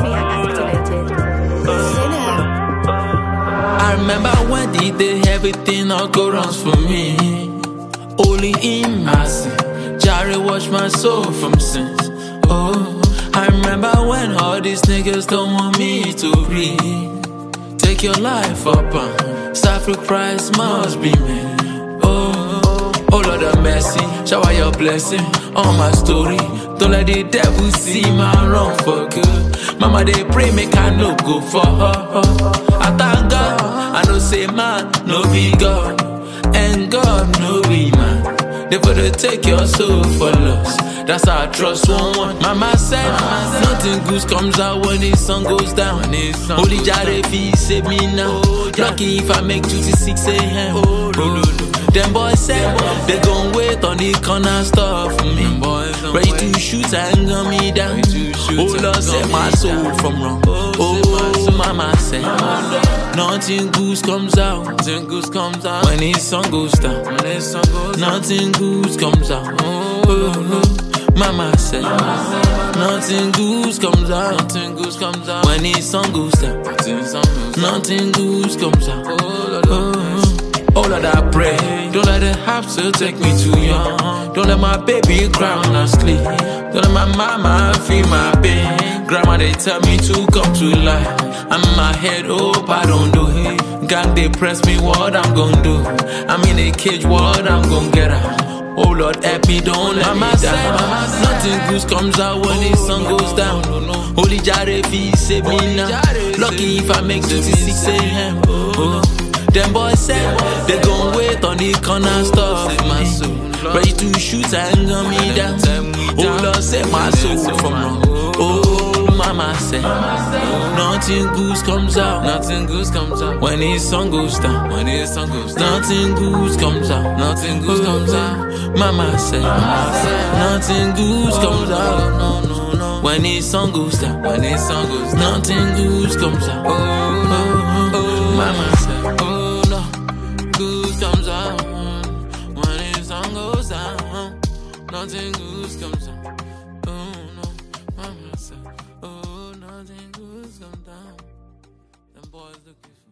activated. I remember when the day everything all go wrong for me. Only in mercy, Jare washed my soul from sins. Oh, I remember when all these niggas don't want me to breathe. Take your life up and sacrifice must be made. Oh Lord of mercy, shower your blessing on my story. Don't let the devil see my wrong for good. Mama they pray make I no go for her. I thank God, I know say man no be God, and God no be man. They better take your soul for loss. That's how I trust one. Mama said, nothing good comes out when the sun goes down. Holy Jare fi save me now. Lucky if I make 2 to 6 a.m. Them boys said they gon' wait on the corner store for me. Ready to shoot and gun me down. Oh Lord, save my soul from wrong. Oh Mama said, nothing good comes out. When the sun goes down. Nothing good comes out. Mama said, nothing good comes out. When the sun goes down. Nothing good comes out. Oh Lord, I pray, don't let the hassle take me too young. Don't let my baby cry when I sleep. Don't let my mama feel my pain. Grandma, they tell me to come to life. I'm in my head, hope I don't do it. Gang, they press me, what I'm gonna do? I'm in a cage, what I'm gonna get out? Oh Lord, help me, don't let me die. Nothing good comes out when the sun goes down. Holy Jare fi save me now. Lucky if I make 2 to 6 a.m. Them boys said they gon' wait on the corner store for my soul. Ready to shoot and gun me down. Oh Lord, save my soul from wrong. Oh Mama said, nothing good comes out. When the sun goes down. Nothing good comes out. Mama said, nothing good comes out. When the sun goes down. Nothing good comes out. Mama said, good comes out. When the sun goes down, nothing good comes out. Oh no, Mama said, oh, nothing good comes down. Them boys looking for